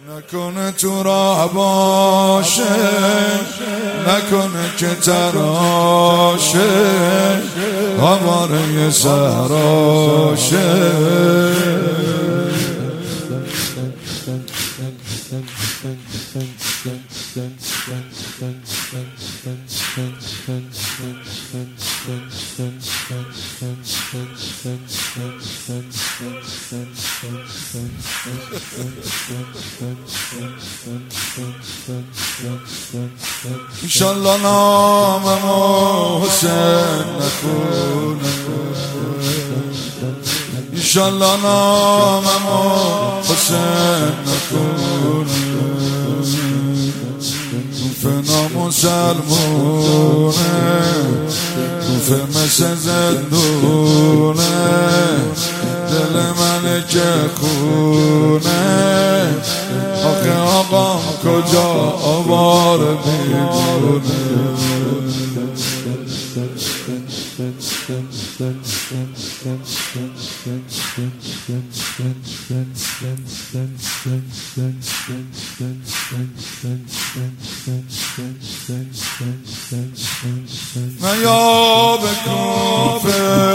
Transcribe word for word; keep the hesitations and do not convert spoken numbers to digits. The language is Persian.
نکنه تو را باشه، نکنه که تراشه آواره سراشه. انشالله ناممو حسین نکنه، انشالله ناممو حسین نکنه. کوفه نامسلمونه، کوفه مثل زندونه، دل من که خونه. آخه آقام کجا آواره میمونه. من یا به کوفه